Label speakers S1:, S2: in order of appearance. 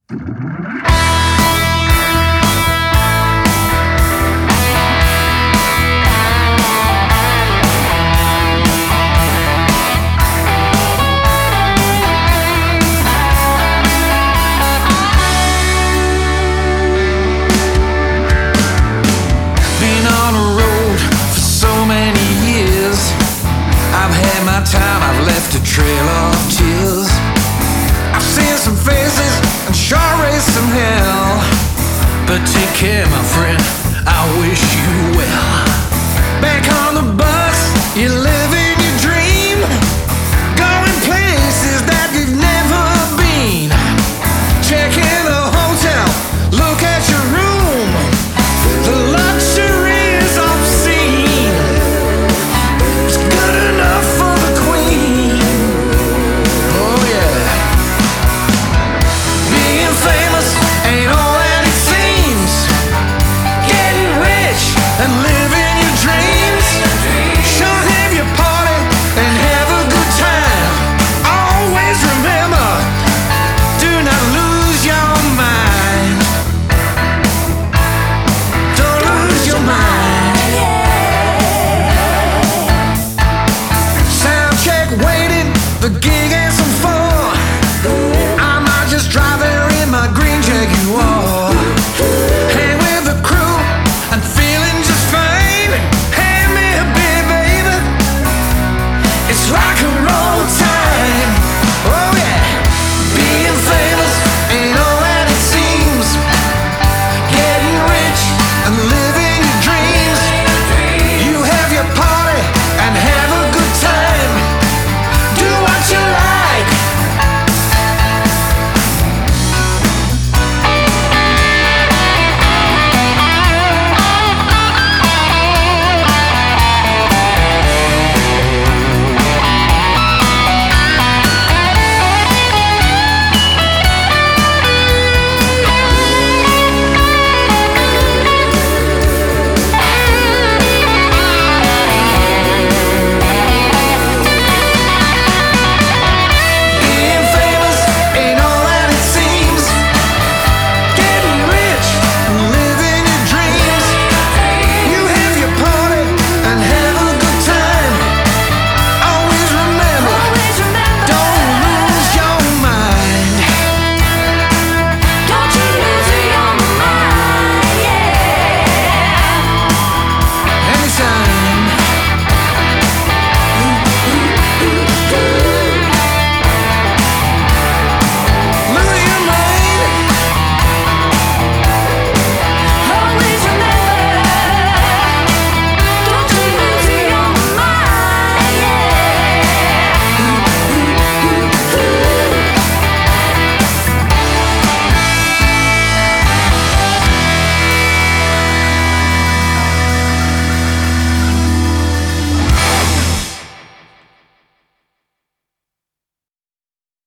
S1: Been on a road for so many years. I've had my time, I've left a trail of tears. I've seen some faces and sure raised some hell. But take care, my friend, I wish you well. Back on the bus,